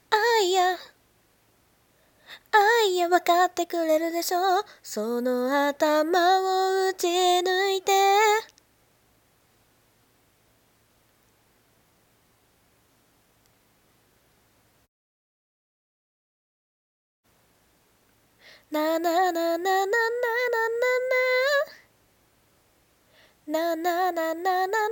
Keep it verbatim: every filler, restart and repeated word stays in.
愛や愛や分かってくれるでしょう。その頭を打ち抜いてなななななななななななななな